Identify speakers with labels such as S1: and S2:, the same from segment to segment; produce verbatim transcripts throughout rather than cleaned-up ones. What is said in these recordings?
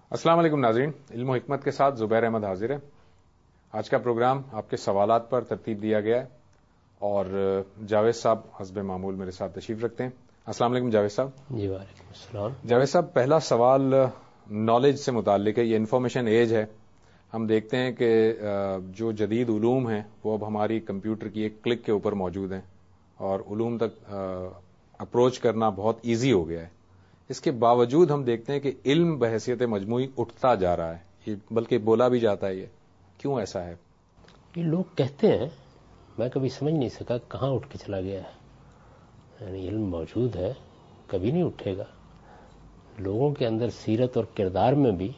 S1: السلام علیکم ناظرین، علم و حکمت کے ساتھ زبیر احمد حاضر ہے۔ آج کا پروگرام آپ کے سوالات پر ترتیب دیا گیا ہے اور جاوید صاحب حسب معمول میرے ساتھ تشریف رکھتے ہیں۔ السلام علیکم جاوید صاحب۔
S2: جی وعلیکم السلام۔
S1: جاوید صاحب، پہلا سوال نالج سے متعلق ہے۔ یہ انفارمیشن ایج ہے، ہم دیکھتے ہیں کہ جو جدید علوم ہیں وہ اب ہماری کمپیوٹر کی ایک کلک کے اوپر موجود ہیں اور علوم تک اپروچ کرنا بہت ایزی ہو گیا ہے۔ اس کے باوجود ہم دیکھتے ہیں کہ علم بحیثیت مجموعی اٹھتا جا رہا ہے، بلکہ بولا بھی جاتا ہے۔ یہ کیوں ایسا ہے؟
S2: یہ لوگ کہتے ہیں، میں کبھی سمجھ نہیں سکا کہاں اٹھ کے چلا گیا ہے۔ یعنی علم موجود ہے، کبھی نہیں اٹھے گا۔ لوگوں کے اندر سیرت اور کردار میں بھی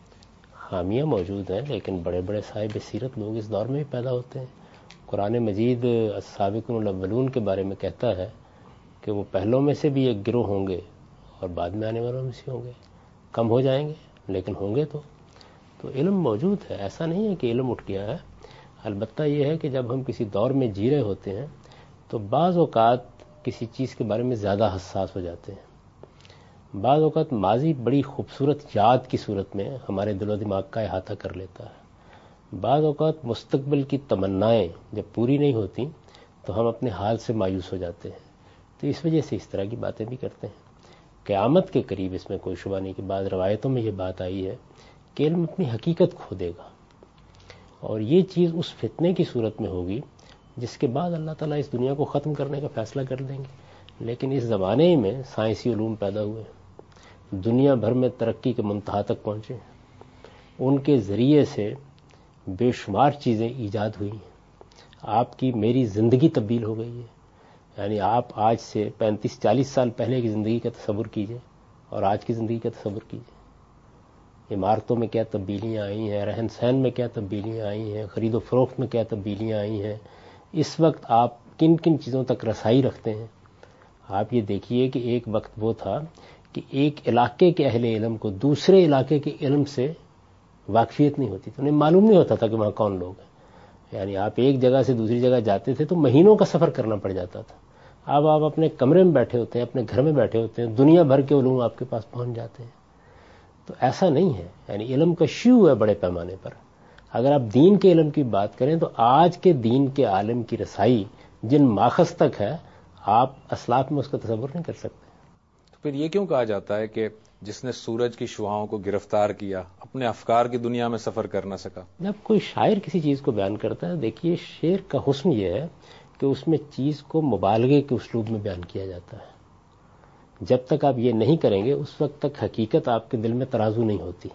S2: خامیاں موجود ہیں، لیکن بڑے بڑے صاحب سیرت لوگ اس دور میں بھی پیدا ہوتے ہیں۔ قرآن مجید السابقون الاولون کے بارے میں کہتا ہے کہ وہ پہلوں میں سے بھی ایک گروہ ہوں گے اور بعد میں آنے والوں میں سے ہوں گے، کم ہو جائیں گے لیکن ہوں گے تو تو علم موجود ہے، ایسا نہیں ہے کہ علم اٹھ گیا ہے۔ البتہ یہ ہے کہ جب ہم کسی دور میں جی رہے ہوتے ہیں تو بعض اوقات کسی چیز کے بارے میں زیادہ حساس ہو جاتے ہیں۔ بعض اوقات ماضی بڑی خوبصورت یاد کی صورت میں ہمارے دل و دماغ کا احاطہ کر لیتا ہے۔ بعض اوقات مستقبل کی تمنائیں جب پوری نہیں ہوتی تو ہم اپنے حال سے مایوس ہو جاتے ہیں، تو اس وجہ سے اس طرح کی باتیں بھی کرتے ہیں۔ قیامت کے قریب اس میں کوئی شبہ نہیں کہ بعض روایتوں میں یہ بات آئی ہے کہ علم اپنی حقیقت کھو دے گا، اور یہ چیز اس فتنے کی صورت میں ہوگی جس کے بعد اللہ تعالیٰ اس دنیا کو ختم کرنے کا فیصلہ کر دیں گے۔ لیکن اس زمانے میں سائنسی علوم پیدا ہوئے، دنیا بھر میں ترقی کے منتہا تک پہنچے، ان کے ذریعے سے بے شمار چیزیں ایجاد ہوئی ہیں۔ آپ کی میری زندگی تبدیل ہو گئی ہے۔ یعنی آپ آج سے پینتیس چالیس سال پہلے کی زندگی کا تصور کیجئے اور آج کی زندگی کا تصور کیجئے۔ عمارتوں میں کیا تبدیلیاں آئی ہیں، رہن سہن میں کیا تبدیلیاں آئی ہیں، خرید و فروخت میں کیا تبدیلیاں آئی ہیں، اس وقت آپ کن کن چیزوں تک رسائی رکھتے ہیں۔ آپ یہ دیکھیے کہ ایک وقت وہ تھا کہ ایک علاقے کے اہل علم کو دوسرے علاقے کے علم سے واقفیت نہیں ہوتی تھی، انہیں معلوم نہیں ہوتا تھا کہ وہاں کون لوگ ہیں۔ یعنی آپ ایک جگہ سے دوسری جگہ جاتے تھے تو مہینوں کا سفر کرنا پڑ جاتا تھا۔ اب آپ اپنے کمرے میں بیٹھے ہوتے ہیں، اپنے گھر میں بیٹھے ہوتے ہیں، دنیا بھر کے علوم آپ کے پاس پہنچ جاتے ہیں۔ تو ایسا نہیں ہے، یعنی علم کا شیوع ہے بڑے پیمانے پر۔ اگر آپ دین کے علم کی بات کریں تو آج کے دین کے عالم کی رسائی جن ماخذ تک ہے، آپ اسلاف میں اس کا تصور نہیں کر سکتے۔
S1: تو پھر یہ کیوں کہا جاتا ہے کہ جس نے سورج کی شعاؤں کو گرفتار کیا اپنے افکار کی دنیا میں سفر کر نہ سکا؟
S2: جب کوئی شاعر کسی چیز کو بیان کرتا ہے، دیکھیے شعر کا حسن یہ ہے کہ اس میں چیز کو مبالغے کے اسلوب میں بیان کیا جاتا ہے۔ جب تک آپ یہ نہیں کریں گے اس وقت تک حقیقت آپ کے دل میں ترازو نہیں ہوتی۔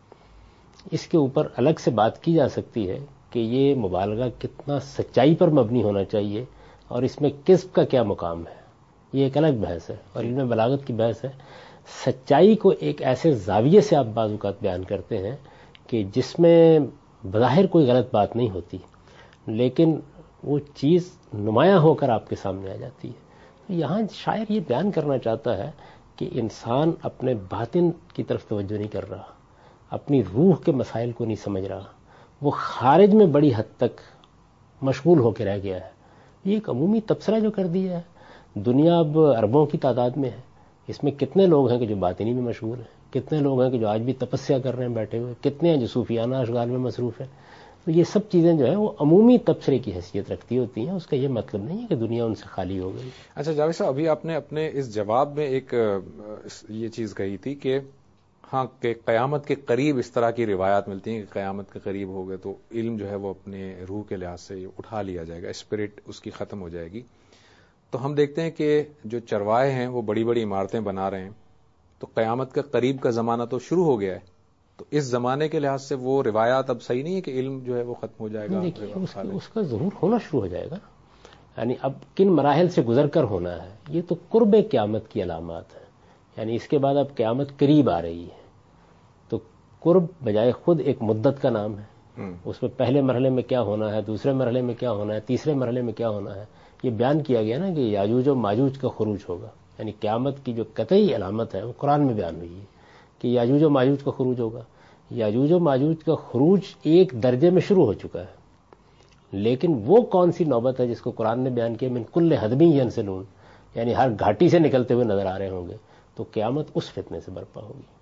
S2: اس کے اوپر الگ سے بات کی جا سکتی ہے کہ یہ مبالغہ کتنا سچائی پر مبنی ہونا چاہیے اور اس میں کذب کا کیا مقام ہے، یہ ایک الگ بحث ہے اور علم بلاغت کی بحث ہے۔ سچائی کو ایک ایسے زاویے سے آپ بعض اوقات بیان کرتے ہیں کہ جس میں بظاہر کوئی غلط بات نہیں ہوتی، لیکن وہ چیز نمایاں ہو کر آپ کے سامنے آ جاتی ہے۔ تو یہاں شاعر یہ بیان کرنا چاہتا ہے کہ انسان اپنے باطن کی طرف توجہ نہیں کر رہا، اپنی روح کے مسائل کو نہیں سمجھ رہا، وہ خارج میں بڑی حد تک مشغول ہو کے رہ گیا ہے۔ یہ ایک عمومی تبصرہ جو کر دیا ہے۔ دنیا اب اربوں کی تعداد میں ہے، اس میں کتنے لوگ ہیں کہ جو باطنی میں مشغول ہیں، کتنے لوگ ہیں کہ جو آج بھی تپسیا کر رہے ہیں بیٹھے ہوئے، کتنے ہیں جو صوفیانہ اشغال میں مصروف ہیں۔ تو یہ سب چیزیں جو ہیں وہ عمومی تبصرے کی حیثیت رکھتی ہوتی ہیں، اس کا یہ مطلب نہیں ہے کہ دنیا ان سے خالی ہو گئی۔
S1: اچھا جاوید صاحب، ابھی آپ نے اپنے اس جواب میں ایک یہ چیز کہی تھی کہ ہاں کہ قیامت کے قریب اس طرح کی روایات ملتی ہیں کہ قیامت کے قریب ہو گئے تو علم جو ہے وہ اپنے روح کے لحاظ سے اٹھا لیا جائے گا، اسپرٹ اس کی ختم ہو جائے گی۔ تو ہم دیکھتے ہیں کہ جو چرواہے ہیں وہ بڑی بڑی عمارتیں بنا رہے ہیں، تو قیامت کا قریب کا زمانہ تو شروع ہو گیا ہے، تو اس زمانے کے لحاظ سے وہ روایات اب صحیح نہیں ہے کہ علم جو ہے وہ ختم ہو جائے گا؟
S2: دیکھیے اس, اس کا ظہور ہونا شروع ہو جائے گا، یعنی اب کن مراحل سے گزر کر ہونا ہے، یہ تو قرب قیامت کی علامات ہیں۔ یعنی اس کے بعد اب قیامت قریب آ رہی ہے، تو قرب بجائے خود ایک مدت کا نام ہے۔ اس میں پہلے مرحلے میں کیا ہونا ہے، دوسرے مرحلے میں کیا ہونا ہے، تیسرے مرحلے میں کیا ہونا ہے، یہ بیان کیا گیا نا کہ یاجوج و ماجوج کا خروج ہوگا۔ یعنی قیامت کی جو قطعی علامت ہے وہ قرآن میں بیان ہوئی ہے کہ یاجوج و ماجوج کا خروج ہوگا۔ یاجوج و ماجوج کا خروج ایک درجے میں شروع ہو چکا ہے، لیکن وہ کون سی نوبت ہے جس کو قرآن نے بیان کیا من کل حدبی ینسلون، یعنی ہر گھاٹی سے نکلتے ہوئے نظر آ رہے ہوں گے، تو قیامت اس فتنے سے برپا ہوگی۔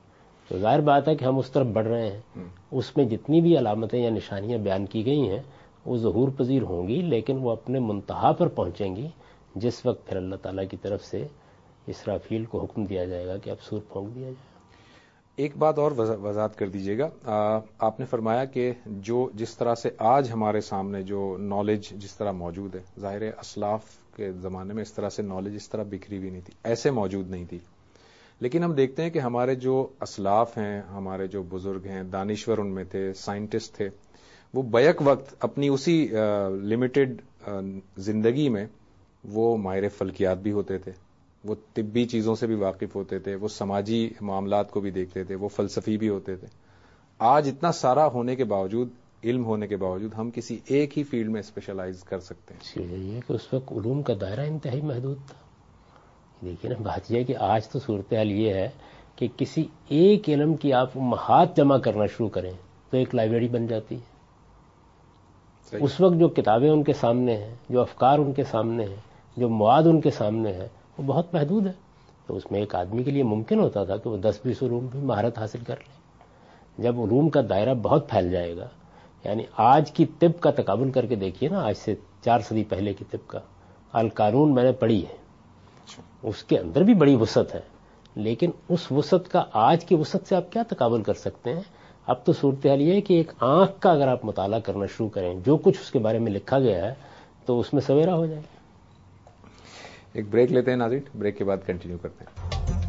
S2: تو ظاہر بات ہے کہ ہم اس طرف بڑھ رہے ہیں. اس میں جتنی بھی علامتیں یا نشانیاں بیان کی گئی ہیں وہ ظہور پذیر ہوں گی، لیکن وہ اپنے منتہا پر پہنچیں گی جس وقت پھر اللہ تعالیٰ کی طرف سے اسرافیل کو حکم دیا جائے گا کہ اب سور پھونک دیا جائے.
S1: ایک بات اور وضاحت کر دیجیے گا. آپ نے فرمایا کہ جو جس طرح سے آج ہمارے سامنے جو نالج جس طرح موجود ہے، ظاہر اسلاف کے زمانے میں اس طرح سے نالج اس طرح بکھری بھی نہیں تھی، ایسے موجود نہیں تھی. لیکن ہم دیکھتے ہیں کہ ہمارے جو اسلاف ہیں، ہمارے جو بزرگ ہیں، دانشور ان میں تھے، سائنٹسٹ تھے، وہ بیک وقت اپنی اسی لمیٹڈ زندگی میں وہ ماہر فلکیات بھی ہوتے تھے، وہ طبی چیزوں سے بھی واقف ہوتے تھے، وہ سماجی معاملات کو بھی دیکھتے تھے، وہ فلسفی بھی ہوتے تھے. آج اتنا سارا ہونے کے باوجود، علم ہونے کے باوجود، ہم کسی ایک ہی فیلڈ میں اسپیشلائز کر سکتے ہیں.
S2: یہ کہ اس وقت علوم کا دائرہ انتہائی محدود تھا. دیکھیے نا، بات یہ ہے کہ آج تو صورتحال یہ ہے کہ کسی ایک علم کی آپ امہات جمع کرنا شروع کریں تو ایک لائبریری بن جاتی ہے. اس وقت جو کتابیں ان کے سامنے ہیں، جو افکار ان کے سامنے ہیں، جو مواد ان کے سامنے ہے، وہ بہت محدود ہے. تو اس میں ایک آدمی کے لیے ممکن ہوتا تھا کہ وہ دس بیس علوم بھی مہارت حاصل کر لے. جب علوم کا دائرہ بہت پھیل جائے گا، یعنی آج کی طب کا تقابل کر کے دیکھیے نا، آج سے چار صدی پہلے کی طب کا. القانون میں نے پڑھی ہے، اس کے اندر بھی بڑی وسعت ہے، لیکن اس وسعت کا آج کی وسعت سے آپ کیا تقابل کر سکتے ہیں؟ اب تو صورتحال یہ ہے کہ ایک آنکھ کا اگر آپ مطالعہ کرنا شروع کریں، جو کچھ اس کے بارے میں لکھا گیا ہے، تو اس میں سویرا ہو جائے.
S1: ایک بریک لیتے ہیں ناظرین، بریک کے بعد کنٹینیو کرتے ہیں.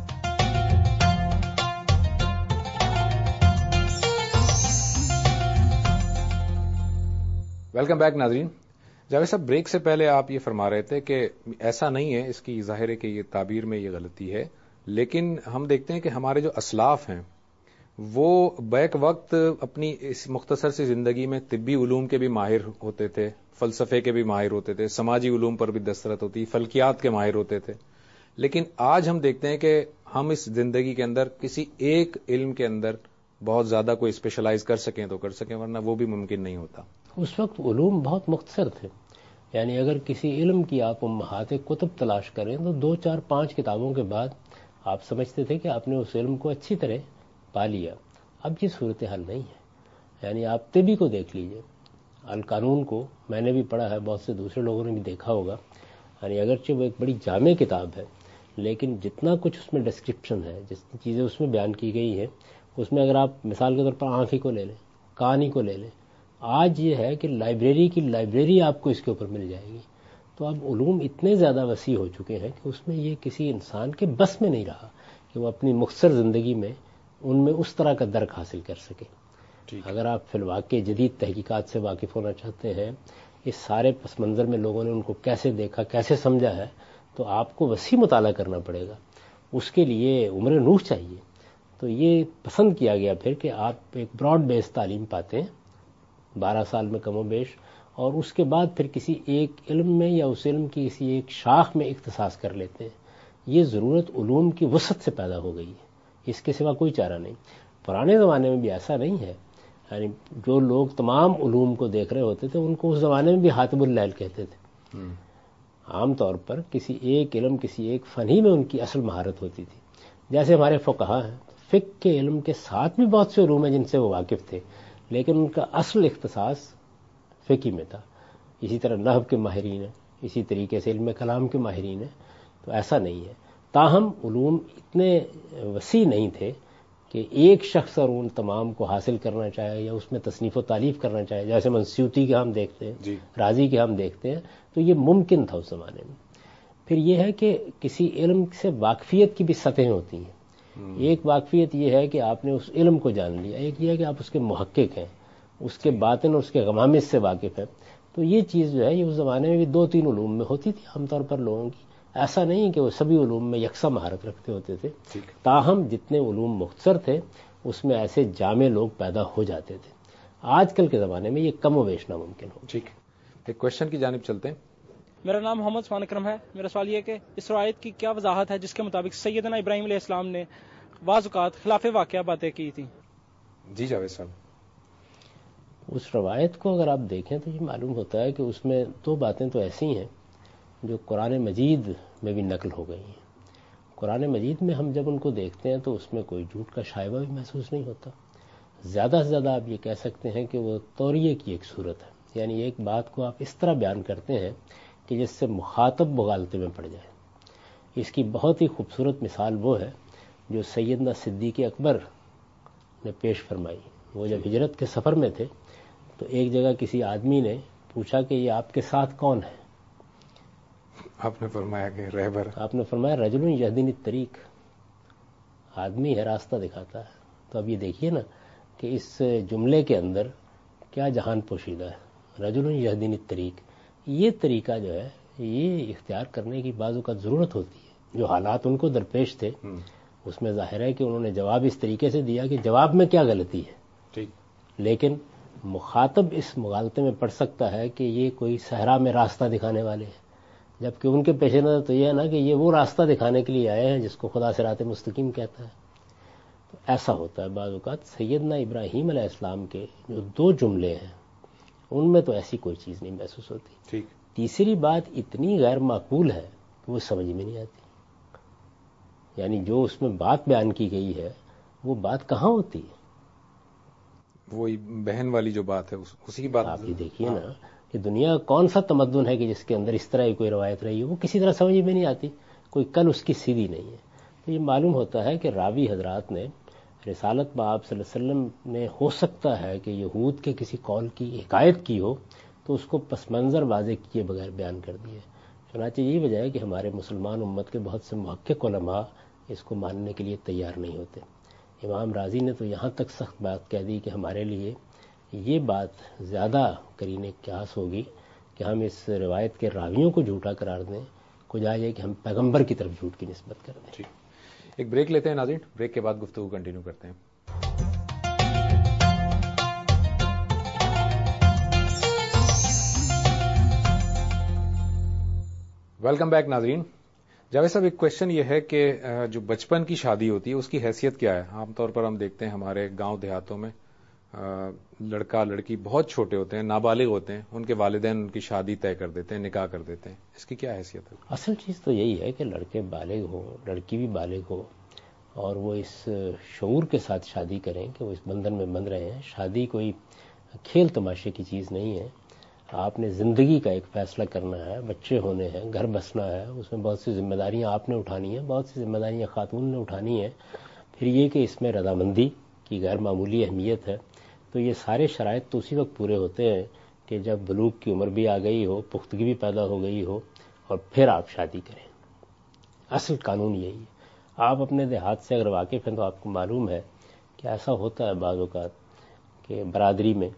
S1: ویلکم بیک ناظرین. جاوید صاحب، بریک سے پہلے آپ یہ فرما رہے تھے کہ ایسا نہیں ہے، اس کی ظاہر ہے کہ یہ تعبیر میں یہ غلطی ہے، لیکن ہم دیکھتے ہیں کہ ہمارے جو اسلاف ہیں وہ بیک وقت اپنی اس مختصر سی زندگی میں طبی علوم کے بھی ماہر ہوتے تھے، فلسفے کے بھی ماہر ہوتے تھے، سماجی علوم پر بھی دسترت ہوتی، فلکیات کے ماہر ہوتے تھے. لیکن آج ہم دیکھتے ہیں کہ ہم اس زندگی کے اندر کسی ایک علم کے اندر بہت زیادہ کوئی اسپیشلائز کر سکیں تو کر سکیں، ورنہ وہ بھی ممکن نہیں ہوتا.
S2: اس وقت علوم بہت مختصر تھے. یعنی اگر کسی علم کی آپ امہات کتب تلاش کریں تو دو چار پانچ کتابوں کے بعد آپ سمجھتے تھے کہ آپ نے اس علم کو اچھی طرح پا لیا. اب یہ صورتحال نہیں ہے. یعنی آپ طبی کو دیکھ لیجئے، القانون کو میں نے بھی پڑھا ہے، بہت سے دوسرے لوگوں نے بھی دیکھا ہوگا. یعنی اگرچہ وہ ایک بڑی جامع کتاب ہے، لیکن جتنا کچھ اس میں ڈسکرپشن ہے، جتنی چیزیں اس میں بیان کی گئی ہیں، اس میں اگر آپ مثال کے طور پر آنکھ ہی کو لے لیں، کان ہی کو لے لیں، آج یہ ہے کہ لائبریری کی لائبریری آپ کو اس کے اوپر مل جائے گی. تو اب علوم اتنے زیادہ وسیع ہو چکے ہیں کہ اس میں یہ کسی انسان کے بس میں نہیں رہا کہ وہ اپنی مختصر زندگی میں ان میں اس طرح کا درک حاصل کر سکے. اگر آپ فی الواقع جدید تحقیقات سے واقف ہونا چاہتے ہیں، اس سارے پس منظر میں لوگوں نے ان کو کیسے دیکھا، کیسے سمجھا ہے، تو آپ کو وسیع مطالعہ کرنا پڑے گا. اس کے لیے عمر نوح چاہیے. تو یہ پسند کیا گیا پھر کہ آپ ایک براڈ بیس تعلیم پاتے ہیں بارہ سال میں کم و بیش، اور اس کے بعد پھر کسی ایک علم میں یا اس علم کی کسی ایک شاخ میں اختصاص کر لیتے ہیں. یہ ضرورت علوم کی وسعت سے پیدا ہو گئی ہے، اس کے سوا کوئی چارہ نہیں. پرانے زمانے میں بھی ایسا نہیں ہے. یعنی جو لوگ تمام علوم کو دیکھ رہے ہوتے تھے ان کو اس زمانے میں بھی حاتم اللیل کہتے تھے. عام طور پر کسی ایک علم، کسی ایک فن ہی میں ان کی اصل مہارت ہوتی تھی. جیسے ہمارے فقہا ہیں، فقہ کے علم کے ساتھ بھی بہت سے علوم ہیں جن سے وہ واقف تھے، لیکن ان کا اصل اختصاص فقہ میں تھا. اسی طرح نحو کے ماہرین ہیں، اسی طریقے سے علم کلام کے ماہرین ہیں. تو ایسا نہیں ہے. تاہم علوم اتنے وسیع نہیں تھے کہ ایک شخص اور ان تمام کو حاصل کرنا چاہے یا اس میں تصنیف و تالیف کرنا چاہے، جیسے منسیوطی کے ہم دیکھتے ہیں، جی. رازی کے ہم دیکھتے ہیں. تو یہ ممکن تھا اس زمانے میں. پھر یہ ہے کہ کسی علم سے واقفیت کی بھی سطحیں ہوتی ہیں. ایک واقفیت یہ ہے کہ آپ نے اس علم کو جان لیا، ایک یہ ہے کہ آپ اس کے محقق ہیں، اس کے باطن اور اس کے غمامس سے واقف ہیں. تو یہ چیز جو ہے یہ اس زمانے میں بھی دو تین علوم میں ہوتی تھی عام طور پر لوگوں کی. ایسا نہیں کہ وہ سبھی علوم میں یکساں مہارت رکھتے ہوتے تھے. تاہم جتنے علوم مختصر تھے اس میں ایسے جامع لوگ پیدا ہو جاتے تھے. آج کل کے زمانے میں یہ کم و بیش ناممکن ہو.
S1: ٹھیک، ایک کوشچن کی جانب چلتے ہیں.
S3: میرا نام محمد عثمان اکرم ہے. میرا سوال یہ ہے کہ اس روایت کی کیا وضاحت ہے جس کے مطابق سیدنا ابراہیم علیہ السلام نے بعض اوقات خلاف واقعہ باتیں کی تھیں؟
S1: جی جاوید صاحب.
S2: اس روایت کو اگر آپ دیکھیں تو یہ معلوم ہوتا ہے کہ اس میں دو باتیں تو ایسی ہیں جو قرآن مجید میں بھی نقل ہو گئی ہیں. قرآن مجید میں ہم جب ان کو دیکھتے ہیں تو اس میں کوئی جھوٹ کا شائبہ بھی محسوس نہیں ہوتا. زیادہ سے زیادہ آپ یہ کہہ سکتے ہیں کہ وہ توریے کی ایک صورت ہے، یعنی ایک بات کو آپ اس طرح بیان کرتے ہیں کہ جس سے مخاطب مغالطے میں پڑ جائے. اس کی بہت ہی خوبصورت مثال وہ ہے جو سیدنا صدیق اکبر نے پیش فرمائی. وہ جب ہجرت کے سفر میں تھے تو ایک جگہ کسی آدمی نے پوچھا کہ یہ آپ کے ساتھ کون ہے؟
S1: آپ نے فرمایا کہ رہبر.
S2: آپ نے فرمایا رجل یہدینی الطریق، آدمی ہے راستہ دکھاتا ہے. تو اب یہ دیکھیے نا کہ اس جملے کے اندر کیا جہان پوشیدہ ہے. رجل یہدینی الطریق، یہ طریقہ جو ہے یہ اختیار کرنے کی بعض اوقات ضرورت ہوتی ہے. جو حالات ان کو درپیش تھے اس میں ظاہر ہے کہ انہوں نے جواب اس طریقے سے دیا کہ جواب میں کیا غلطی ہے.
S1: ٹھیک.
S2: لیکن مخاطب اس مغالطے میں پڑ سکتا ہے کہ یہ کوئی صحرا میں راستہ دکھانے والے ہیں، جبکہ ان کے پیش نظر تو یہ ہے نا کہ یہ وہ راستہ دکھانے کے لیے آئے ہیں جس کو خدا صراط مستقیم کہتا ہے. تو ایسا ہوتا ہے بعض اوقات. سیدنا ابراہیم علیہ السلام کے جو دو جملے ہیں ان میں تو ایسی کوئی چیز نہیں محسوس ہوتی.
S1: ٹھیک.
S2: تیسری بات اتنی غیر معقول ہے کہ وہ سمجھ میں نہیں آتی. یعنی جو اس میں بات بیان کی گئی ہے وہ بات کہاں ہوتی ہے؟
S1: وہی بہن والی جو بات ہے اسی کی بات.
S2: آپ یہ دیکھیے نا کہ دنیا کون سا تمدن ہے کہ جس کے اندر اس طرح کی کوئی روایت رہی ہے، وہ کسی طرح سمجھ میں نہیں آتی، کوئی کل اس کی سیدھی نہیں ہے. تو یہ معلوم ہوتا ہے کہ راوی حضرات نے رسالت بآب صلی اللہ علیہ وسلم نے ہو سکتا ہے کہ یہود کے کسی قول کی حکایت کی ہو تو اس کو پس منظر واضح کیے بغیر بیان کر دیے. چنانچہ یہی وجہ ہے کہ ہمارے مسلمان امت کے بہت سے محقق علماء اس کو ماننے کے لیے تیار نہیں ہوتے. امام راضی نے تو یہاں تک سخت بات کہہ دی کہ ہمارے لیے یہ بات زیادہ قرین قیاس ہوگی کہ ہم اس روایت کے راویوں کو جھوٹا قرار دیں کو جائے کہ ہم پیغمبر کی طرف جھوٹ کی نسبت کر دیں.
S1: ایک بریک لیتے ہیں ناظرین، بریک کے بعد گفتگو کنٹینیو کرتے ہیں. ویلکم بیک ناظرین. جاوید صاحب، ایک کوشچن یہ ہے کہ جو بچپن کی شادی ہوتی ہے اس کی حیثیت کیا ہے؟ عام طور پر ہم دیکھتے ہیں ہمارے گاؤں دیہاتوں میں لڑکا لڑکی بہت چھوٹے ہوتے ہیں، نابالغ ہوتے ہیں، ان کے والدین ان کی شادی طے کر دیتے ہیں، نکاح کر دیتے ہیں. اس کی کیا حیثیت ہے؟
S2: اصل چیز تو یہی ہے کہ لڑکے بالغ ہو، لڑکی بھی بالغ ہو، اور وہ اس شعور کے ساتھ شادی کریں کہ وہ اس بندھن میں بندھ رہے ہیں. شادی کوئی کھیل تماشے کی چیز نہیں ہے. آپ نے زندگی کا ایک فیصلہ کرنا ہے، بچے ہونے ہیں، گھر بسنا ہے، اس میں بہت سی ذمہ داریاں آپ نے اٹھانی ہیں، بہت سی ذمہ داریاں خاتون نے اٹھانی ہیں. پھر یہ کہ اس میں رضامندی کی غیر معمولی اہمیت ہے. تو یہ سارے شرائط تو اسی وقت پورے ہوتے ہیں کہ جب بلوغ کی عمر بھی آ گئی ہو، پختگی بھی پیدا ہو گئی ہو، اور پھر آپ شادی کریں. اصل قانون یہی ہے. آپ اپنے دیہات سے اگر واقف ہیں تو آپ کو معلوم ہے کہ ایسا ہوتا ہے بعض اوقات کہ برادری میں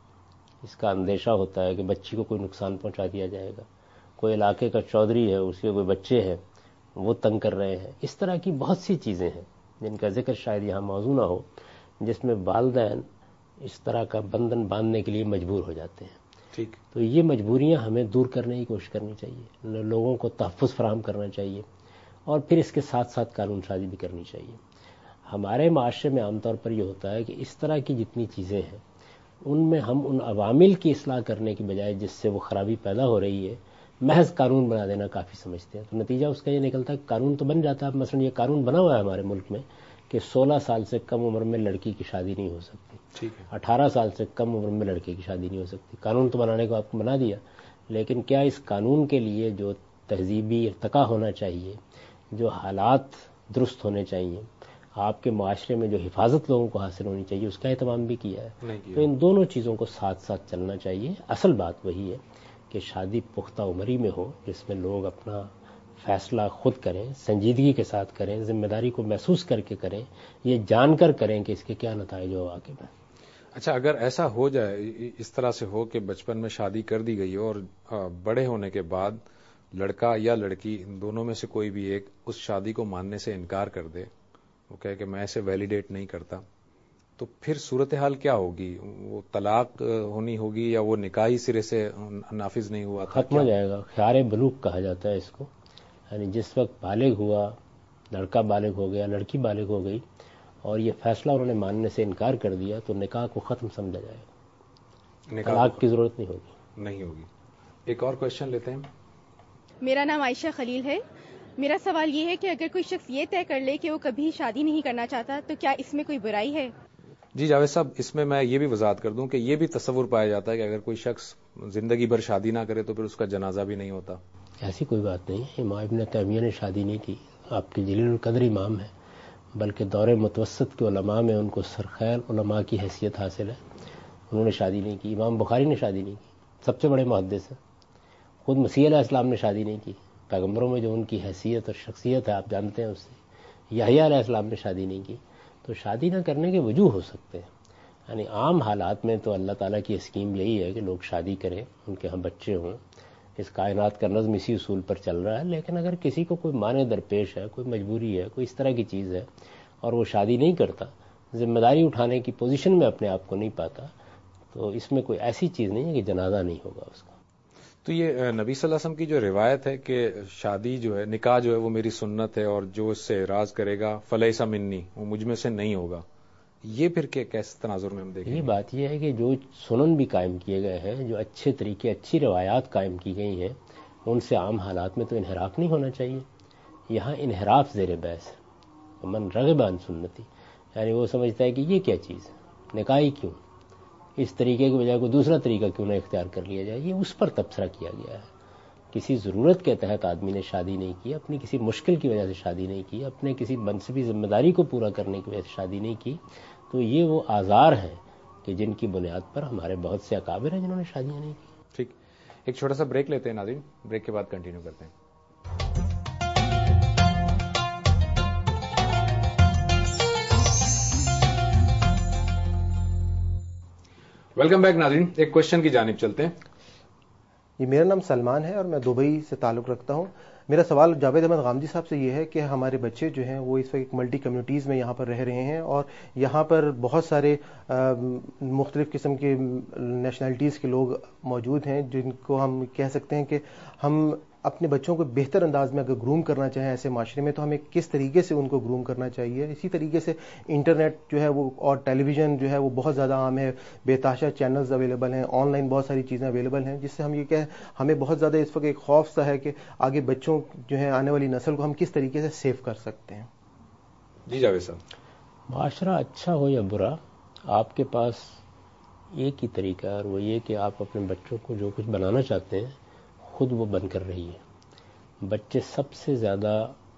S2: اس کا اندیشہ ہوتا ہے کہ بچی کو کوئی نقصان پہنچا دیا جائے گا. کوئی علاقے کا چودھری ہے، اس کے کوئی بچے ہیں، وہ تنگ کر رہے ہیں. اس طرح کی بہت سی چیزیں ہیں جن کا ذکر شاید یہاں موضوع نہ ہو، جس میں والدین اس طرح کا بندھن باندھنے کے لیے مجبور ہو جاتے ہیں.
S1: ٹھیک.
S2: تو یہ مجبوریاں ہمیں دور کرنے کی کوشش کرنی چاہیے، لوگوں کو تحفظ فراہم کرنا چاہیے، اور پھر اس کے ساتھ ساتھ قانون سازی بھی کرنی چاہیے. ہمارے معاشرے میں عام طور پر یہ ہوتا ہے کہ اس طرح کی جتنی چیزیں ہیں ان میں ہم ان عوامل کی اصلاح کرنے کی بجائے جس سے وہ خرابی پیدا ہو رہی ہے محض قانون بنا دینا کافی سمجھتے ہیں. تو نتیجہ اس کا یہ نکلتا ہے کہ قانون تو بن جاتا ہے. مثلا یہ قانون بنا ہوا ہے ہمارے ملک میں کہ سولہ سال سے کم عمر میں لڑکی کی شادی نہیں ہو سکتی،
S1: ٹھیک ہے،
S2: اٹھارہ سال سے کم عمر میں لڑکے کی شادی نہیں ہو سکتی. قانون تو بنانے کو آپ کو بنا دیا، لیکن کیا اس قانون کے لیے جو تہذیبی ارتقا ہونا چاہیے، جو حالات درست ہونے چاہیے، آپ کے معاشرے میں جو حفاظت لوگوں کو حاصل ہونی چاہیے، اس کا اہتمام بھی کیا ہے؟ تو ان دونوں چیزوں کو ساتھ ساتھ چلنا چاہیے. اصل بات وہی ہے کہ شادی پختہ عمری میں ہو جس میں لوگ اپنا فیصلہ خود کریں، سنجیدگی کے ساتھ کریں، ذمہ داری کو محسوس کر کے کریں، یہ جان کر کریں کہ اس کے کیا نتائج ہو عاقب ہیں.
S1: اچھا، اگر ایسا ہو جائے، اس طرح سے ہو کہ بچپن میں شادی کر دی گئی اور بڑے ہونے کے بعد لڑکا یا لڑکی ان دونوں میں سے کوئی بھی ایک اس شادی کو ماننے سے انکار کر دے، وہ کہے کہ میں اسے ویلیڈیٹ نہیں کرتا، تو پھر صورتحال کیا ہوگی؟ وہ طلاق ہونی ہوگی یا وہ نکاحی سرے سے نافذ نہیں ہوا تھا؟
S2: ختم ہو جائے گا. خیار بلوغ کہا جاتا ہے اس کو. یعنی جس وقت بالغ ہوا، لڑکا بالغ ہو گیا، لڑکی بالغ ہو گئی، اور یہ فیصلہ انہوں نے ماننے سے انکار کر دیا تو نکاح کو ختم سمجھا جائے گا. طلاق کی ضرورت نہیں ہوگی.
S1: نہیں ہوگی. ایک اور کوشچن لیتے ہیں.
S4: میرا نام عائشہ خلیل ہے. میرا سوال یہ ہے کہ اگر کوئی شخص یہ طے کر لے کہ وہ کبھی شادی نہیں کرنا چاہتا تو کیا اس میں کوئی برائی ہے؟
S1: جی جاوید صاحب، اس میں میں یہ بھی وضاحت کر دوں کہ یہ بھی تصور پایا جاتا ہے کہ اگر کوئی شخص زندگی بھر شادی نہ کرے تو پھر اس کا جنازہ بھی نہیں ہوتا.
S2: ایسی کوئی بات نہیں ہے. امام ابن تیمیہ نے شادی نہیں کی، آپ کے جلیل القدر امام ہیں، بلکہ دور متوسط کے علماء میں ان کو سرخیل علماء کی حیثیت حاصل ہے. انہوں نے شادی نہیں کی. امام بخاری نے شادی نہیں کی، سب سے بڑے محدث ہیں. خود مسیح علیہ السلام نے شادی نہیں کی. پیغمبروں میں جو ان کی حیثیت اور شخصیت ہے آپ جانتے ہیں اس سے. یحییٰ علیہ السلام نے شادی نہیں کی. تو شادی نہ کرنے کے وجوہ ہو سکتے ہیں. یعنی عام حالات میں تو اللہ تعالیٰ کی اسکیم یہی ہے کہ لوگ شادی کریں، ان کے ہاں بچے ہوں. اس کائنات کا نظم اسی اصول پر چل رہا ہے. لیکن اگر کسی کو کوئی معنی درپیش ہے، کوئی مجبوری ہے، کوئی اس طرح کی چیز ہے اور وہ شادی نہیں کرتا، ذمہ داری اٹھانے کی پوزیشن میں اپنے آپ کو نہیں پاتا، تو اس میں کوئی ایسی چیز نہیں ہے کہ جنازہ نہیں ہوگا اس کا.
S1: تو یہ نبی صلی اللہ علیہ وسلم کی جو روایت ہے کہ شادی جو ہے، نکاح جو ہے وہ میری سنت ہے اور جو اس سے اعراض کرے گا فلیسا منی، وہ مجھ میں سے نہیں ہوگا، یہ پھر کیسے تناظر میں ہم دیکھیں؟
S2: یہ بات یہ ہے کہ جو سنن بھی قائم کیے گئے ہیں، جو اچھے طریقے، اچھی روایات قائم کی گئی ہیں، ان سے عام حالات میں تو انحراف نہیں ہونا چاہیے. یہاں انحراف زیر بحث ہے. من رغب عن سنتی، یعنی وہ سمجھتا ہے کہ یہ کیا چیز ہے، نکاح ہی کیوں، اس طریقے کے بجائے کوئی دوسرا طریقہ کیوں نہ اختیار کر لیا جائے. یہ اس پر تبصرہ کیا گیا ہے. کسی ضرورت کے تحت آدمی نے شادی نہیں کی، اپنی کسی مشکل کی وجہ سے شادی نہیں کی، اپنے کسی منصبی ذمہ داری کو پورا کرنے کی وجہ سے شادی نہیں کی، تو یہ وہ آزار ہیں کہ جن کی بنیاد پر ہمارے بہت سے اکابر ہیں جنہوں نے شادیاں نہیں کی.
S1: ٹھیک، ایک چھوٹا سا بریک لیتے ہیں ناظرین، بریک کے بعد کنٹینیو کرتے ہیں. ویلکم بیک ناظرین، ایک کوشچن کی جانب چلتے ہیں.
S5: یہ میرا نام سلمان ہے اور میں دبئی سے تعلق رکھتا ہوں. میرا سوال جاوید احمد غامدی صاحب سے یہ ہے کہ ہمارے بچے جو ہیں وہ اس وقت ایک ملٹی کمیونٹیز میں یہاں پر رہ رہے ہیں اور یہاں پر بہت سارے مختلف قسم کے نیشنلٹیز کے لوگ موجود ہیں جن کو ہم کہہ سکتے ہیں کہ ہم اپنے بچوں کو بہتر انداز میں اگر گروم کرنا چاہیں ایسے معاشرے میں تو ہمیں کس طریقے سے ان کو گروم کرنا چاہیے. اسی طریقے سے انٹرنیٹ جو ہے وہ اور ٹیلی ویژن جو ہے وہ بہت زیادہ عام ہے، بے تحاشا چینلز اویلیبل ہیں، آن لائن بہت ساری چیزیں اویلیبل ہیں، جس سے ہم یہ کہ ہمیں بہت زیادہ اس وقت ایک خوف سا ہے کہ آگے بچوں جو ہے آنے والی نسل کو ہم کس طریقے سے سیو کر سکتے ہیں.
S1: جی جاوید صاحب،
S2: معاشرہ اچھا ہو یا برا، آپ کے پاس ایک ہی طریقہ ہے اور وہ یہ کہ آپ اپنے بچوں کو جو کچھ بنانا چاہتے ہیں خود وہ بن کر رہی ہے. بچے سب سے زیادہ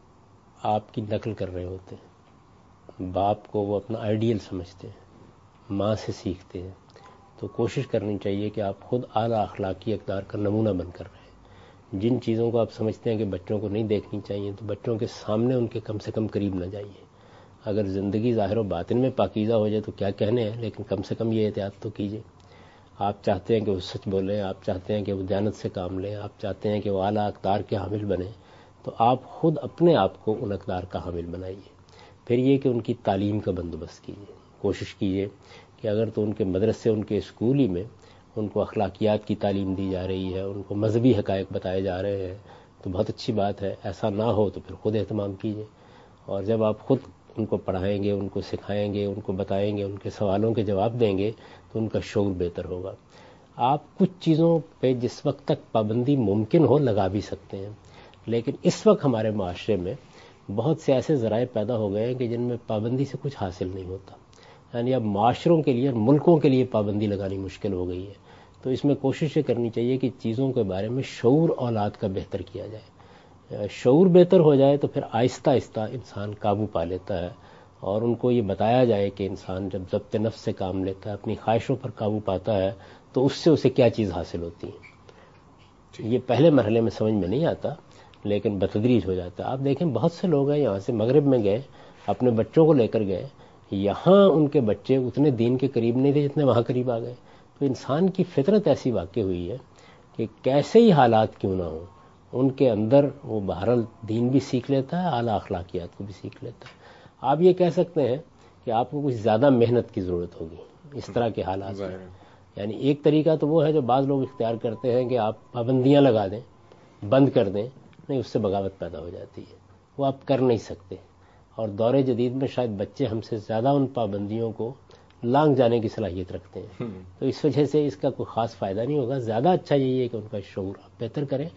S2: آپ کی نقل کر رہے ہوتے ہیں. باپ کو وہ اپنا آئیڈیل سمجھتے ہیں، ماں سے سیکھتے ہیں. تو کوشش کرنی چاہیے کہ آپ خود اعلیٰ اخلاقی اقدار کا نمونہ بن کر رہیں. جن چیزوں کو آپ سمجھتے ہیں کہ بچوں کو نہیں دیکھنی چاہیے تو بچوں کے سامنے ان کے کم سے کم قریب نہ جائیے. اگر زندگی ظاہر و باطن میں پاکیزہ ہو جائے تو کیا کہنے ہیں، لیکن کم سے کم یہ احتیاط تو کیجیے. آپ چاہتے ہیں کہ وہ سچ بولیں، آپ چاہتے ہیں کہ وہ دیانت سے کام لیں، آپ چاہتے ہیں کہ وہ اعلیٰ اقدار کے حامل بنیں، تو آپ خود اپنے آپ کو ان اقدار کا حامل بنائیے. پھر یہ کہ ان کی تعلیم کا بندوبست کیجیے. کوشش کیجیے کہ اگر تو ان کے مدرسے، ان کے اسکول ہی میں ان کو اخلاقیات کی تعلیم دی جا رہی ہے، ان کو مذہبی حقائق بتائے جا رہے ہیں تو بہت اچھی بات ہے. ایسا نہ ہو تو پھر خود اہتمام کیجیے. اور جب آپ خود ان کو پڑھائیں گے، ان کو سکھائیں گے، ان کو بتائیں گے، ان کے سوالوں کے جواب دیں گے تو ان کا شعور بہتر ہوگا. آپ کچھ چیزوں پہ جس وقت تک پابندی ممکن ہو لگا بھی سکتے ہیں، لیکن اس وقت ہمارے معاشرے میں بہت سے ایسے ذرائع پیدا ہو گئے ہیں کہ جن میں پابندی سے کچھ حاصل نہیں ہوتا. یعنی اب معاشروں کے لیے اور ملکوں کے لیے پابندی لگانی مشکل ہو گئی ہے. تو اس میں کوشش یہ کرنی چاہیے کہ چیزوں کے بارے میں شعور اولاد کا بہتر کیا جائے. شعور بہتر ہو جائے تو پھر آہستہ آہستہ انسان قابو پا لیتا ہے اور ان کو یہ بتایا جائے کہ انسان جب ضبط نفس سے کام لیتا ہے، اپنی خواہشوں پر قابو پاتا ہے تو اس سے اسے کیا چیز حاصل ہوتی ہے. یہ پہلے مرحلے میں سمجھ میں نہیں آتا لیکن بتدریج ہو جاتا ہے. آپ دیکھیں بہت سے لوگ ہیں یہاں سے مغرب میں گئے، اپنے بچوں کو لے کر گئے، یہاں ان کے بچے اتنے دین کے قریب نہیں تھے جتنے وہاں قریب آ گئے. تو انسان کی فطرت ایسی واقع ہوئی ہے کہ کیسے ہی حالات کیوں نہ ہوں ان کے اندر وہ بہرحال دین بھی سیکھ لیتا ہے، اعلیٰ اخلاقیات کو بھی سیکھ لیتا ہے. آپ یہ کہہ سکتے ہیں کہ آپ کو کچھ زیادہ محنت کی ضرورت ہوگی اس طرح کے حالات میں. یعنی ایک طریقہ تو وہ ہے جو بعض لوگ اختیار کرتے ہیں کہ آپ پابندیاں لگا دیں، بند کر دیں. نہیں، اس سے بغاوت پیدا ہو جاتی ہے، وہ آپ کر نہیں سکتے. اور دور جدید میں شاید بچے ہم سے زیادہ ان پابندیوں کو لانگ جانے کی صلاحیت رکھتے ہیں. تو اس وجہ سے اس کا کوئی خاص فائدہ نہیں ہوگا. زیادہ اچھا یہی ہے کہ ان کا شعور آپ بہتر کریں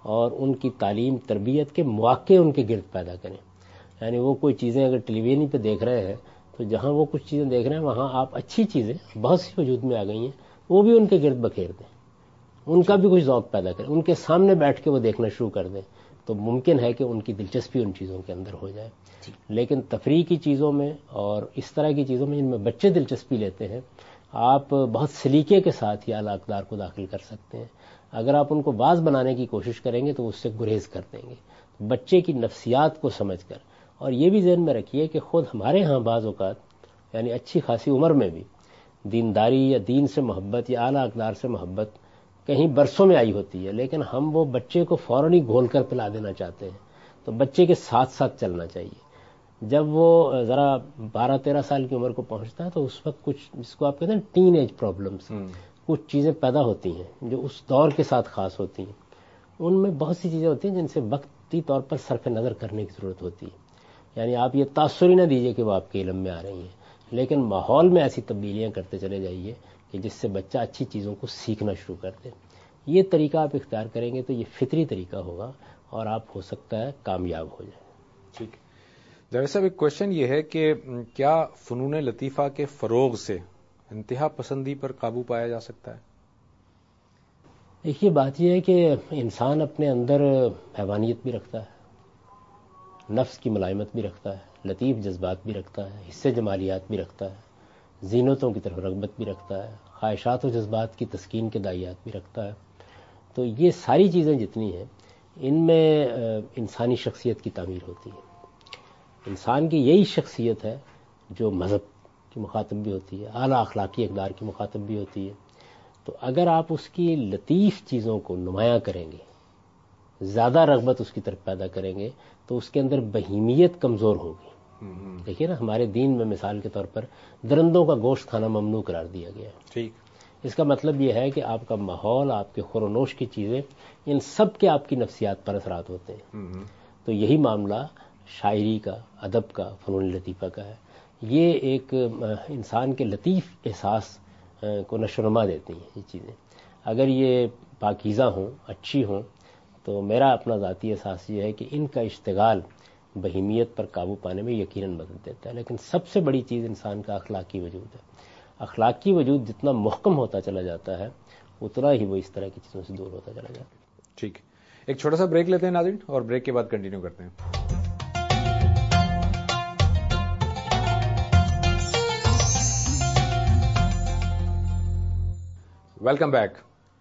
S2: اور ان کی تعلیم تربیت کے مواقع ان کے گرد پیدا کریں. یعنی وہ کوئی چیزیں اگر ٹیلی ویژن پہ دیکھ رہے ہیں تو جہاں وہ کچھ چیزیں دیکھ رہے ہیں وہاں آپ اچھی چیزیں بہت سی وجود میں آ گئی ہیں وہ بھی ان کے گرد بکھیر دیں, ان کا بھی کچھ ذوق پیدا کریں, ان کے سامنے بیٹھ کے وہ دیکھنا شروع کر دیں, تو ممکن ہے کہ ان کی دلچسپی ان چیزوں کے اندر ہو جائے. لیکن تفریح کی چیزوں میں اور اس طرح کی چیزوں میں جن میں بچے دلچسپی لیتے ہیں آپ بہت سلیقے کے ساتھ ہی اعلیٰ اقدار کو داخل کر سکتے ہیں. اگر آپ ان کو باز بنانے کی کوشش کریں گے تو وہ اس سے گریز کر دیں گے. بچے کی نفسیات کو سمجھ کر, اور یہ بھی ذہن میں رکھیے کہ خود ہمارے ہاں بعض اوقات یعنی اچھی خاصی عمر میں بھی دینداری یا دین سے محبت یا اعلیٰ اقدار سے محبت کہیں برسوں میں آئی ہوتی ہے, لیکن ہم وہ بچے کو فوراً ہی گھول کر پلا دینا چاہتے ہیں. تو بچے کے ساتھ ساتھ چلنا چاہیے. جب وہ ذرا بارہ تیرہ سال کی عمر کو پہنچتا ہے تو اس وقت کچھ جس کو آپ کہتے ہیں ٹین ایج پرابلمس, کچھ چیزیں پیدا ہوتی ہیں جو اس دور کے ساتھ خاص ہوتی ہیں. ان میں بہت سی چیزیں ہوتی ہیں جن سے وقتی طور پر صرف نظر کرنے کی ضرورت ہوتی ہے. یعنی آپ یہ تاثر ہی نہ دیجئے کہ وہ آپ کے علم میں آ رہی ہیں, لیکن ماحول میں ایسی تبدیلیاں کرتے چلے جائیے کہ جس سے بچہ اچھی چیزوں کو سیکھنا شروع کر دے. یہ طریقہ آپ اختیار کریں گے تو یہ فطری طریقہ ہوگا اور آپ ہو سکتا ہے کامیاب ہو جائیں.
S1: ٹھیک ہے جاوید صاحب, ایک کوشچن یہ ہے کہ کیا فنون لطیفہ کے فروغ سے انتہا پسندی پر قابو پایا جا سکتا ہے؟
S2: دیکھیے بات یہ ہے کہ انسان اپنے اندر حیوانیت بھی رکھتا ہے, نفس کی ملائمت بھی رکھتا ہے, لطیف جذبات بھی رکھتا ہے, حصے جمالیات بھی رکھتا ہے, زینتوں کی طرف رغبت بھی رکھتا ہے, خواہشات و جذبات کی تسکین کے دائیات بھی رکھتا ہے. تو یہ ساری چیزیں جتنی ہیں ان میں انسانی شخصیت کی تعمیر ہوتی ہے. انسان کی یہی شخصیت ہے جو مذہب کی مخاطب بھی ہوتی ہے, اعلیٰ اخلاقی اقدار کی مخاطب بھی ہوتی ہے. تو اگر آپ اس کی لطیف چیزوں کو نمایاں کریں گے, زیادہ رغبت اس کی طرف پیدا کریں گے, تو اس کے اندر بہیمیت کمزور ہوگی. دیکھیے نا, ہمارے دین میں مثال کے طور پر درندوں کا گوشت کھانا ممنوع قرار دیا گیا ہے.
S1: ٹھیک,
S2: اس کا مطلب یہ ہے کہ آپ کا ماحول, آپ کے خور و نوش کی چیزیں, ان سب کے آپ کی نفسیات پر اثرات ہوتے ہیں. تو یہی معاملہ شاعری کا, ادب کا, فنون لطیفہ کا ہے. یہ ایک انسان کے لطیف احساس کو نشو و نما دیتی ہیں یہ چیزیں. اگر یہ پاکیزہ ہوں, اچھی ہوں, تو میرا اپنا ذاتی احساس یہ ہے کہ ان کا اشتغال بہیمیت پر قابو پانے میں یقیناً مدد دیتا ہے. لیکن سب سے بڑی چیز انسان کا اخلاقی وجود ہے. اخلاقی وجود جتنا محکم ہوتا چلا جاتا ہے اتنا ہی وہ اس طرح کی چیزوں سے دور ہوتا چلا جاتا ہے.
S1: ٹھیک, ایک چھوٹا سا بریک لیتے ہیں ناظرین, اور بریک کے بعد کنٹینیو کرتے ہیں. Welcome back.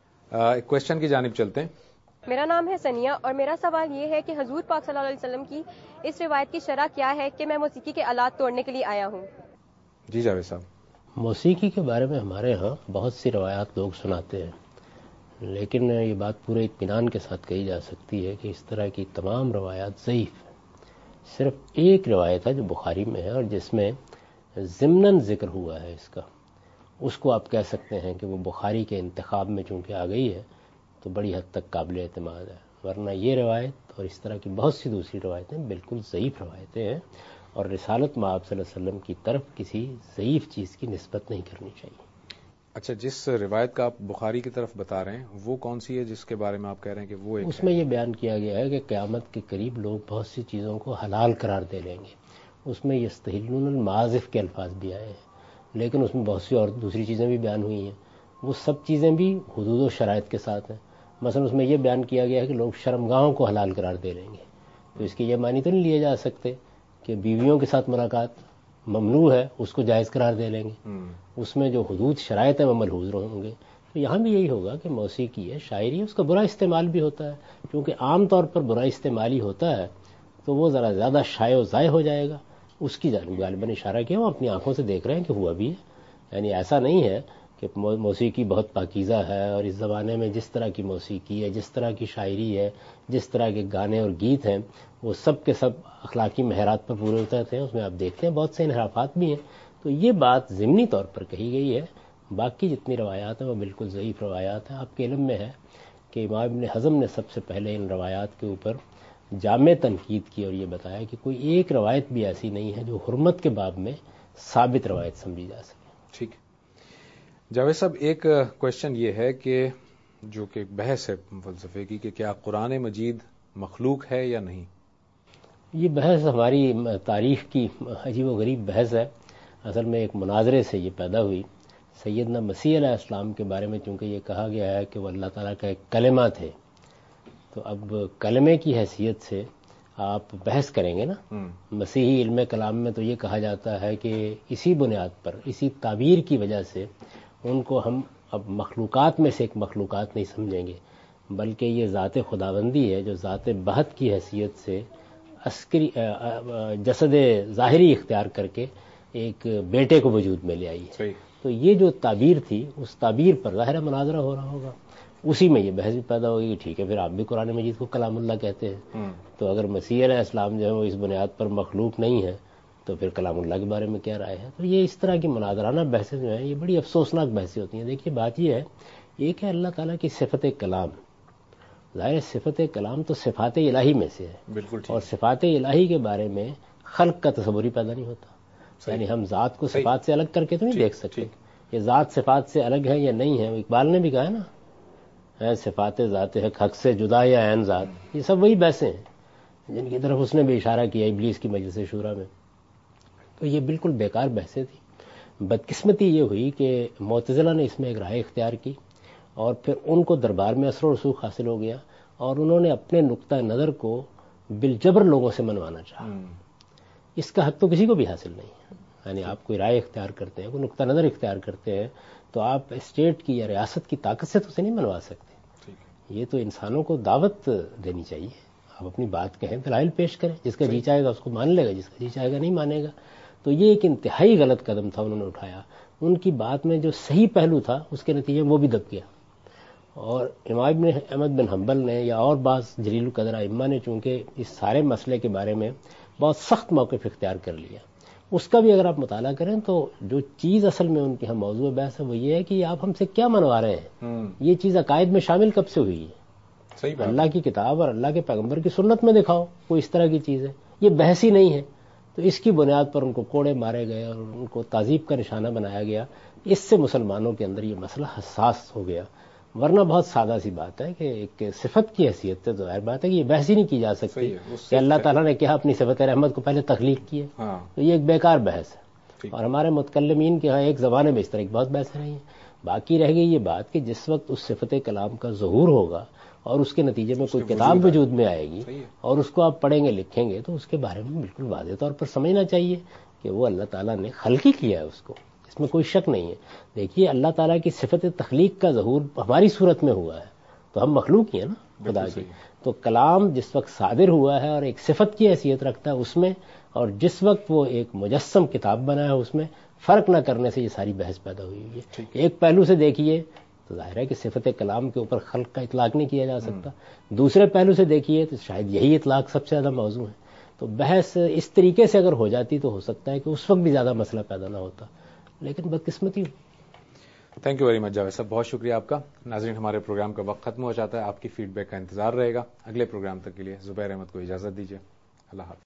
S1: ایک کوشچن کی جانب چلتے ہیں.
S6: میرا نام ہے سنیا اور میرا سوال یہ ہے کہ حضور پاک صلی اللہ علیہ وسلم کی اس روایت کی شرح کیا ہے کہ میں موسیقی کے آلات توڑنے کے لیے آیا ہوں؟
S1: جی جاوید صاحب.
S2: موسیقی کے بارے میں ہمارے ہاں بہت سی روایات لوگ سناتے ہیں, لیکن یہ بات پورے اطمینان کے ساتھ کہی جا سکتی ہے کہ اس طرح کی تمام روایات ضعیف ہیں. صرف ایک روایت ہے جو بخاری میں ہے اور جس میں ضمناً ذکر ہوا ہے اس کا, اس کو آپ کہہ سکتے ہیں کہ وہ بخاری کے انتخاب میں چونکہ آ گئی ہے تو بڑی حد تک قابل اعتماد ہے. ورنہ یہ روایت اور اس طرح کی بہت سی دوسری روایتیں بالکل ضعیف روایتیں ہیں, اور رسالت مآب صلی اللہ علیہ وسلم کی طرف کسی ضعیف چیز کی نسبت نہیں کرنی چاہیے.
S1: اچھا, جس روایت کا آپ بخاری کی طرف بتا رہے ہیں وہ کون سی ہے جس کے بارے میں آپ کہہ رہے ہیں کہ وہ ایک
S2: اس میں یہ بیان کیا گیا ہے کہ قیامت کے قریب لوگ بہت سی چیزوں کو حلال قرار دے لیں گے. اس میں یستحلون المعازف کے الفاظ بھی آئے ہیں, لیکن اس میں بہت سی اور دوسری چیزیں بھی بیان ہوئی ہیں. وہ سب چیزیں بھی حدود و شرائط کے ساتھ ہیں. مثلا اس میں یہ بیان کیا گیا ہے کہ لوگ شرمگاہوں کو حلال قرار دے لیں گے. تو اس کے یہ معنی تو نہیں لیے جا سکتے کہ بیویوں کے ساتھ ملاقات ممنوع ہے اس کو جائز قرار دے لیں گے. اس میں جو حدود شرائط ہیں وہ ملحوظ ہوں گے. تو یہاں بھی یہی ہوگا کہ موسیقی ہے, شاعری ہے, اس کا برا استعمال بھی ہوتا ہے. کیونکہ عام طور پر برا استعمال ہی ہوتا ہے تو وہ ذرا زیادہ شائع و ضائع ہو جائے گا. اس کی جانب غالباً اشارہ کیا, وہ اپنی آنکھوں سے دیکھ رہے ہیں کہ ہوا بھی ہے. یعنی ایسا نہیں ہے کہ موسیقی بہت پاکیزہ ہے اور اس زمانے میں جس طرح کی موسیقی ہے, جس طرح کی شاعری ہے, جس طرح کے گانے اور گیت ہیں وہ سب کے سب اخلاقی معیارات پر پورے اترتے ہیں. اس میں آپ دیکھتے ہیں بہت سے انحرافات بھی ہیں. تو یہ بات ضمنی طور پر کہی گئی ہے. باقی جتنی روایات ہیں وہ بالکل ضعیف روایات ہیں. آپ کے علم میں ہے کہ امام ابن حزم نے سب سے پہلے ان روایات کے اوپر جامع تنقید کی اور یہ بتایا کہ کوئی ایک روایت بھی ایسی نہیں ہے جو حرمت کے باب میں ثابت روایت سمجھی جا سکے.
S1: ٹھیک. جاوید صاحب, ایک کوشچن یہ ہے کہ جو کہ بحث ہے فلسفے کی کہ کیا قرآن مجید مخلوق ہے یا نہیں.
S2: یہ بحث ہماری تاریخ کی عجیب و غریب بحث ہے. اصل میں ایک مناظرے سے یہ پیدا ہوئی. سیدنا مسیح علیہ السلام کے بارے میں چونکہ یہ کہا گیا ہے کہ وہ اللہ تعالیٰ کا ایک کلمہ تھے، تو اب کلمے کی حیثیت سے آپ بحث کریں گے نا. مسیحی علم کلام میں تو یہ کہا جاتا ہے کہ اسی بنیاد پر، اسی تعبیر کی وجہ سے ان کو ہم اب مخلوقات میں سے ایک مخلوقات نہیں سمجھیں گے، بلکہ یہ ذات خداوندی ہے جو ذات بہت کی حیثیت سے عسکری جسد ظاہری اختیار کر کے ایک بیٹے کو وجود میں لے آئی ہے. تو یہ جو تعبیر تھی اس تعبیر پر ظاہر مناظرہ ہو رہا ہوگا. اسی میں یہ بحث بھی پیدا ہوگی کہ ٹھیک ہے پھر آپ بھی قرآن مجید کو کلام اللہ کہتے ہیں، تو اگر مسیح علیہ السلام جو ہے وہ اس بنیاد پر مخلوق نہیں ہے تو پھر کلام اللہ کے بارے میں کیا رائے ہے. تو یہ اس طرح کی مناظرانہ بحثیں جو ہیں یہ بڑی افسوسناک بحثیں ہوتی ہیں. دیکھیے بات یہ ہے، ایک ہے اللہ تعالیٰ کی صفت کلام. ظاہر صفت کلام تو صفات الہی میں سے ہے، بالکل، اور صفات الہی کے بارے میں خلق کا تصور ہی پیدا نہیں ہوتا. یعنی ہم ذات کو صفات سے الگ کر کے تو نہیں دیکھ سکتے. یہ ذات صفات سے الگ ہے یا نہیں ہے. اقبال نے بھی کہا نا، ہے صفات ذات حق حق سے جدا یا عین ذات. یہ سب وہی بحثیں ہیں جن کی طرف اس نے بھی اشارہ کیا ابلیس کی مجلس شورا میں. تو یہ بالکل بیکار بحثیں تھی. بدقسمتی یہ ہوئی کہ معتزلہ نے اس میں ایک رائے اختیار کی اور پھر ان کو دربار میں اثر و رسوخ حاصل ہو گیا اور انہوں نے اپنے نقطہ نظر کو بالجبر لوگوں سے منوانا چاہا. اس کا حق تو کسی کو بھی حاصل نہیں ہے. یعنی آپ کوئی رائے اختیار کرتے ہیں، کوئی نقطہ نظر اختیار کرتے ہیں، تو آپ اسٹیٹ کی یا ریاست کی طاقت سے تو اسے نہیں منوا سکتے. یہ تو انسانوں کو دعوت دینی چاہیے. آپ اپنی بات کہیں، دلائل پیش کریں، جس کا جی چاہے گا اس کو مان لے گا، جس کا جی چاہے گا نہیں مانے گا. تو یہ ایک انتہائی غلط قدم تھا انہوں نے اٹھایا. ان کی بات میں جو صحیح پہلو تھا اس کے نتیجے میں وہ بھی دب گیا. اور امام ابن احمد بن حنبل نے یا اور بعض جلیل القدر ائمہ نے چونکہ اس سارے مسئلے کے بارے میں بہت سخت موقف اختیار کر لیا. اس کا بھی اگر آپ مطالعہ کریں تو جو چیز اصل میں ان کے ہم موضوع بحث ہے وہ یہ ہے کہ آپ ہم سے کیا منوا رہے ہیں. یہ چیز عقائد میں شامل کب سے ہوئی ہے؟ اللہ کی کتاب اور اللہ کے پیغمبر کی سنت میں دکھاؤ کوئی اس طرح کی چیز ہے. یہ بحث ہی نہیں ہے. تو اس کی بنیاد پر ان کو کوڑے مارے گئے اور ان کو تعذیب کا نشانہ بنایا گیا. اس سے مسلمانوں کے اندر یہ مسئلہ حساس ہو گیا. ورنہ بہت سادہ سی بات ہے کہ ایک صفت کی حیثیت سے ظاہر بات ہے کہ یہ بحث ہی نہیں کی جا سکتی کہ اللہ تعالیٰ نے کیا اپنی صفت رحمت کو پہلے تخلیق کی ہے. تو یہ ایک بیکار بحث ہے. اور ہمارے متکلمین کے ہاں ایک زمانے میں اس طرح کی بہت بحثیں رہی ہیں. باقی رہ گئی یہ بات کہ جس وقت اس صفت کلام کا ظہور ہوگا اور اس کے نتیجے میں کوئی کتاب وجود میں آئے گی اور اس کو آپ پڑھیں گے لکھیں گے تو اس کے بارے میں بالکل واضح طور پر سمجھنا چاہیے کہ وہ اللہ تعالیٰ نے خلق ہی کیا ہے اس کو. اس میں کوئی شک نہیں ہے. دیکھیے اللہ تعالیٰ کی صفت تخلیق کا ظہور ہماری صورت میں ہوا ہے تو ہم مخلوق ہی ہیں نا خدا کی. تو کلام جس وقت صادر ہوا ہے اور ایک صفت کی حیثیت رکھتا ہے اس میں، اور جس وقت وہ ایک مجسم کتاب بنا ہے اس میں فرق نہ کرنے سے یہ ساری بحث پیدا ہوئی ہوئی ہے. ایک پہلو سے دیکھیے تو ظاہر ہے کہ صفت کلام کے اوپر خلق کا اطلاق نہیں کیا جا سکتا. دوسرے پہلو سے دیکھیے تو شاید یہی اطلاق سب سے زیادہ موضوع ہے. تو بحث اس طریقے سے اگر ہو جاتی تو ہو سکتا ہے کہ اس وقت بھی زیادہ مسئلہ پیدا نہ ہوتا، لیکن بدقسمتی.
S1: Thank you very much Javed Sahab, بہت شکریہ آپ کا. ناظرین ہمارے پروگرام کا وقت ختم ہو جاتا ہے. آپ کی فیڈ بیک کا انتظار رہے گا. اگلے پروگرام تک کے لیے زبیر احمد کو اجازت دیجیے. اللہ حافظ.